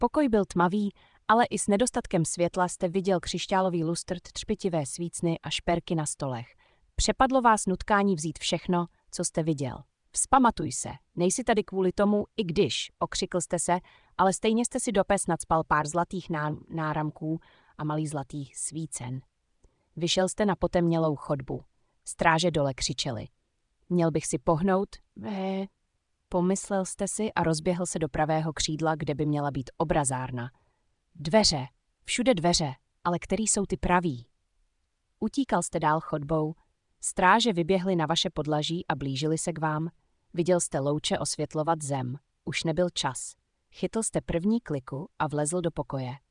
Pokoj byl tmavý, ale i s nedostatkem světla jste viděl křišťálový lustr, třpitivé svícny a šperky na stolech. Přepadlo vás nutkání vzít všechno, co jste viděl. Vzpamatuj se, nejsi tady kvůli tomu, i když, okřikl jste se, ale stejně jste si do pes nacpal pár zlatých náramků a malý zlatých svícen. Vyšel jste na potemnělou chodbu. Stráže dole křičeli. Měl bych si pohnout? Pomyslel jste si a rozběhl se do pravého křídla, kde by měla být obrazárna. Dveře, všude dveře, ale který jsou ty praví? Utíkal jste dál chodbou. Stráže vyběhly na vaše podlaží a blížili se k vám. Viděl jste louče osvětlovat zem. Už nebyl čas. Chytl jste první kliku a vlezl do pokoje.